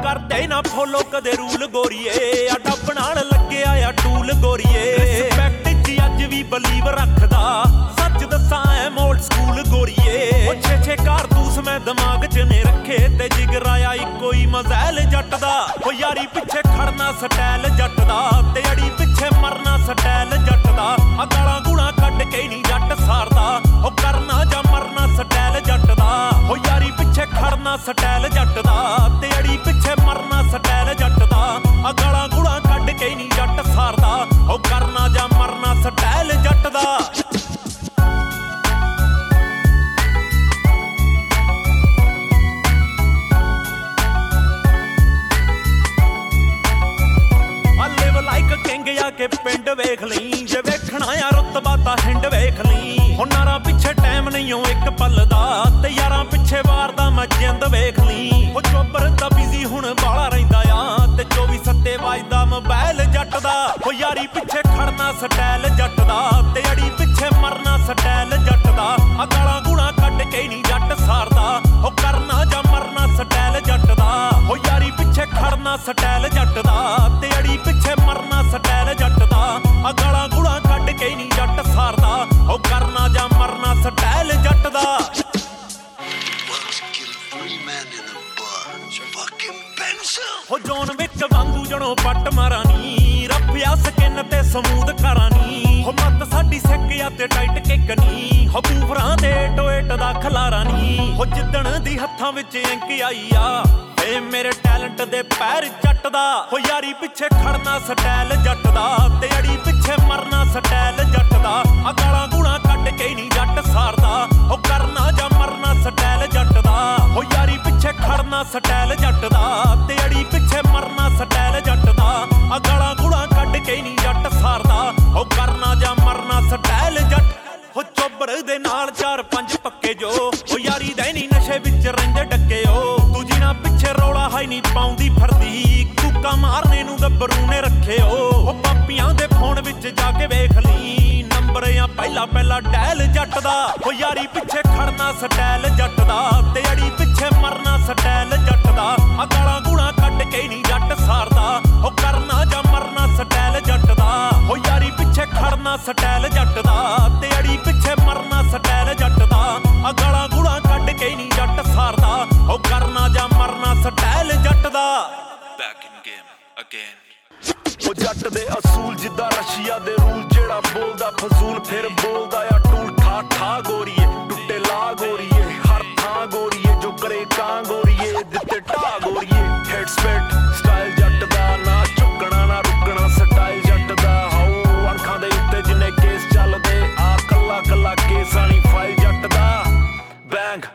ਕਰਦੇ ਨਾ ਫੋਲੋ ਕਦੇ ਰੂਲ ਗੋਰੀਏ ਆ ਡੱਬ ਨਾਲ ਲੱਗਿਆ ਆ ਟੂਲ ਗੋਰੀਏ ਰਿਸਪੈਕਟ ਜੀ ਅੱਜ ਵੀ ਬਲੀਵ ਰੱਖਦਾ ਸੱਚ ਦੱਸਾਂ ਐ ਮੋਲਡ ਸਕੂਲ ਗੋਰੀਏ ਉਹ ਛੇ ਕਾਰਤੂਸ ਮੈਂ ਦਿਮਾਗ 'ਚ ਨੇ ਰੱਖੇ ਤੇ ਜਿਗਰ ਆਇਆ ਇੱਕੋ ਹੀ ਮਜ਼ੈਲ ਜੱਟ ਦਾ ਉਹ ਯਾਰੀ ਪਿੱਛੇ ਖੜਨਾ ਸਟਾਈਲ ਜੱਟ ਦਾ ਤੇ ਅੜੀ ਪਿੱਛੇ ਮਰਨਾ ਸਟਾਈਲ ਜੱਟ ਦਾ ਆ ਗਾਲਾਂ ਗੂਣਾ ਕੱਢ ਕੇ ਨਹੀਂ ਜੱਟ ਸਾਰਦਾ ਉਹ ਕਰਨਾ ਜਾਂ ਮਰਨਾ ਸਟਾਈਲ ਜੱਟ ਦਾ ਉਹ ਯਾਰੀ ਪਿੱਛੇ ਖੜਨਾ ਸਟਾਈਲ ਜੱਟ ਦਾ ਤੇ ਅੜੀ ਪਿੱਛੇ ਮਰਨਾ ਸਟਾਈਲ ਜੱਟ ਦਾ ਆ ਗਾਲਾਂ ਗੂਣਾ ਕੱਢ ਕੇ ਨਹੀਂ ਜੱਟ ਸਾਰਦਾ ਉਹ ਕਰਨਾ ਜਾਂ ਮਰਨਾ ਸਟਾਈਲ ਜੱਟ ਦਾ ਕੇ ਪਿੰਡ ਵੇਖ ਲਈ ਜੇ ਵੇਖਣਾ ਆ ਰੁਤਬਾ ਤਾਂ ਹਿੰਡ ਵੇਖ ਲਈ ਹੁਣ ਨਾਰਾਂ ਪਿੱਛੇ ਟਾਈਮ ਨਹੀਂ ਓ ਇੱਕ ਪਲ ਦਾ ਤੇ ਯਾਰਾਂ ਪਿੱਛੇ ਵਾਰ ਦਾ ਮੈਂ ਜਿੰਦ ਵੇਖ ਲਈ ਉਹ ਚੋਬਰ ਤਾਂ ਬਿਜ਼ੀ ਹੁਣ ਬਾਲਾ ਰਹਿੰਦਾ ਆ ਤੇ 24/7 ਵੱਜਦਾ ਮੋਬਾਈਲ ਜੱਟ ਦਾ ਉਹ ਯਾਰੀ ਪਿੱਛੇ ਖੜਨਾ ਸਟਾਈਲ ਜੱਟ ਦਾ ਤੇ ਅੜੀ ਪਿੱਛੇ ਮਰਨਾ ਸਟਾਈਲ ਜੱਟ ਦਾ ਆ ਗਾਲਾਂ ਗੂਣਾ ਕੱਢ ਕੇ ਨਹੀਂ ਜੱਟ ਸਾਰਦਾ ਉਹ ਕਰਨਾ ਜਾਂ ਮਰਨਾ ਸਟਾਈਲ ਜੱਟ ਦਾ ਉਹ ਯਾਰੀ ਪਿੱਛੇ ਖੜਨਾ ਸਟਾਈਲ ਜੱਟ ਦਾ ਤੇ ਅੜੀ ਪਿੱਛੇ ਮਰਨਾ ਸਟਾਈਲ ਜੱਟ ਦਾ ਆ ਗਾਲਾਂ ਗੂਣਾ ਕੱਢ ਕੇ ਨਹੀਂ ਜੱਟ ਸਾਰਦਾ ਉਹ ਕਰਨਾ ਜਾਂ ਮਰਨਾ ਸਟਾਈਲ ਜੱਟ ਦਾ ਹੋ ਜੋਨ ਵਿੱਚ ਵਾਂਗੂ ਜਣੋ ਪੱਟ ਮਾਰਾਨੀ ਰੱਖਿਆ ਸਕਿਨ ਤੇ ਸਮੂਦ ਕਰਾਨੀ ਹੋ ਮੱਤ ਸਾਡੀ ਸਿੱਕ ਆ ਤੇ ਟਾਈਟ ਕਿੱਕ ਨੀ ਹੋ ਬੂਫਰਾਂ ਦੇ ਟੋਇਟ ਦਾ ਖਲਾਰਾ ਨੀ ਹੋ ਜਿੱਦਣ ਦੀ ਹੱਥਾਂ ਵਿੱਚ ਇੰਕ ਆਈ ਆ ਏ ਮੇਰੇ ਟੈਲੈਂਟ ਦੇ ਪੈਰ ਜੱਟ ਦਾ ਹੋ ਯਾਰੀ ਪਿੱਛੇ ਖੜਨਾ ਸਟਾਈਲ ਜੱਟ ਦਾ ਤੇ ਅੜੀ ਪਿੱਛੇ ਮਰਨਾ ਸਟਾਈਲ ਜੱਟ ਦਾ ਆ ਗਾਲਾਂ ਗੂਣਾ ਕੱਢ ਕੇ ਨਹੀਂ ਜੱਟ ਸਾਰਦਾ ਹੋ ਕਰਨਾ ਜਾਂ ਮਰਨਾ ਸਟਾਈਲ ਜੱਟ ਦਾ ਹੋ ਯਾਰੀ ਪਿੱਛੇ ਖੜਨਾ ਸਟਾਈਲ ਜੱਟ ਦਾ ਤੇ ਅੜੀ ਪਿੱਛੇ ਮਰਨਾ ਸਟਾਈਲ ਜੱਟ ਦਾ ਆ ਗਾਲਾਂ ਗੂਣਾ ਕੱਢ ਕੇ ਨਹੀਂ ਜੱਟ ਸਾਰਦਾ ਹੋ ਕਰਨਾ ਜਾਂ ਮਰਨਾ ਸਟਾਈਲ ਜੱਟ ਹੋ ਚੋਬਰ ਦੇ ਨਾਲ 4-5 ਪੱਕੇ ਜੋ ਹੋ ਯਾਰੀ ਦੇ ਨਹੀਂ ਨਸ਼ੇ ਵਿੱਚ ਰਹਿੰਦੇ ਡੱਕੇ ਓ ਦੂਜੀ ਨਾ ਪਿੱਛੇ ਰੌਲਾ ਹਾਈ ਨਹੀਂ ਪਾਉਂਦੀ ਫਿਰਦੀ ਕੂਕਾ ਮਾਰਨੇ ਨੂੰ ਗੱਭਰੂ ਨੇ ਰੱਖੇ ਓ ਪਾਪੀਆਂ ਦੇ ਫੋਨ ਵਿੱਚ ਜਾ ਕੇ ਵੇਖ ਲਈ ਨੰਬਰ ਆ ਪਹਿਲਾ ਡੈਲ ਜੱਟ ਦਾ ਹੋ ਯਾਰੀ ਪਿੱਛੇ ਖੜਨਾ ਸਟਾਈਲ ਜੱਟ ਦਾ ਤੇ ਅੜੀ ਪਿੱਛੇ ਮਰਨਾ ਸਟਾਈਲ ਜੱਟ ਦਾ ਆ ਗਾਲਾਂ ਗੂਣਾ ਕੱਢ ਕੇ ਨਹੀਂ ਜੱਟ ਸਾਰਦਾ ਹੋ ਕਰਨਾ ਜਾਂ ਮਰਨਾ ਸਟਾਈਲ ਜੱਟ ਦਾ ਹੋ ਯਾਰੀ ਪਿੱਛੇ ਖੜਨਾ ਸਟਾਈਲ ਜੱਟ ਦਾ ਤੇ ਅੜੀ ਪਿੱਛੇ ਮਰਨਾ ਸਟਾਈਲ ਜੱਟ ਦਾ ਆ ਗਾਲਾਂ ਗੂਣਾ ਕੱਢ ਕੇ ਨਹੀਂ ਜੱਟ ਸਾਰਦਾ ਹੋ ਕਰਨਾ ਜਾਂ ਮਰਨਾ ਸਟਾਈਲ ਜੱਟ ਦਾ Back in game again ਉਹ ਜੱਟ ਦੇ ਅਸੂਲ ਜਿੱਦਾਂ ਰਸ਼ੀਆ ਦੇ ਰੂਲ ਜਿਹੜਾ ਬੋਲਦਾ ਫਜ਼ੂਲ ਫਿਰ ਬੋਲਦਾ ਆ ਟੂਲ ਠਾ ਗੋਰੀਏ ਟੁੱਟੇ ਲਾ ਗੋਰੀਏ ਹਰ ਥਾਂ ਗੋਰੀਏ ਜੋ ਕਰੇ ਕਾਂ ਗੋਰੀਏ ਦਿੱਤੇ ਢਾ ਗੋਰੀਏ ਹੈਡ ਸਪੈਟ ਸਟਾਈਲ ਜੱਟ ਦਾ ਨਾ ਝੁਕਣਾ ਨਾ ਰੁਕਣਾ ਸਟਾਈਲ ਜੱਟ ਦਾ ਹਾਉ ਅੱਖਾਂ ਦੇ ਉੱਤੇ ਜਿੰਨੇ ਕੇਸ ਚੱਲਦੇ ਆ ਕੱਲਾ ਕੇਸ ਆਣੀ ਫਾਈਲ ਜੱਟ ਦਾ ਬੈਂਗ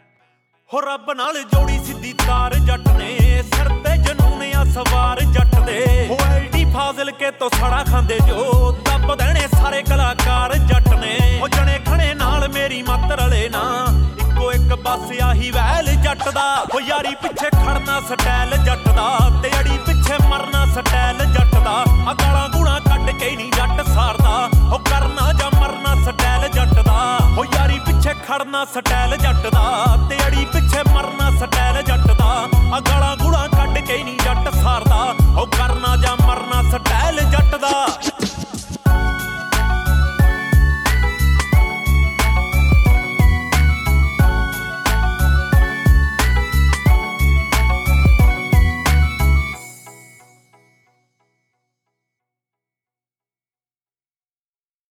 ਹੋ ਰੱਬ ਨਾਲ ਜੋੜੀ ਸਿੱਧੀ ਤਾਰ ਜੱਟ ਨੇ ਸਿਰ ਤੇ ਜਨੂਨ ਆ ਸਵਾਰ ਜੱਟ ਦੇ ਹੋ ਐਲਡੀ ਫਾਜ਼ਿਲ ਕੇ ਤੋਂ ਸੜਾ ਖਾਂਦੇ ਜੋ ਦੱਬ ਦੇਣੇ ਸਾਰੇ ਕਲਾਕਾਰ ਜੱਟ ਨੇ ਹੋ ਜਣੇ ਖਣੇ ਨਾਲ ਮੇਰੀ ਮੱਤ ਰਲੇ ਨਾ ਇੱਕੋ ਇੱਕ ਬਸ ਆਹੀ ਵੈਲ ਜੱਟ ਦਾ ਹੋ ਯਾਰੀ ਪਿੱਛੇ ਖੜਨਾ ਸਟਾਈਲ ਜੱਟ ਦਾ ਤੇ ਅੜੀ ਪਿੱਛੇ ਮਰਨਾ ਸਟਾਈਲ ਜੱਟ ਦਾ ਆ ਗਾਲਾਂ ਗੂਣਾ ਕੱਢ ਕੇ ਨਹੀਂ ਜੱਟ ਸਾਰਦਾ ਹੋ ਕਰਨਾ ਜਾਂ ਮਰਨਾ ਸਟਾਈਲ ਜੱਟ ਦਾ ਹੋ ਯਾਰੀ ਪਿੱਛੇ ਖੜਨਾ ਸਟਾਈਲ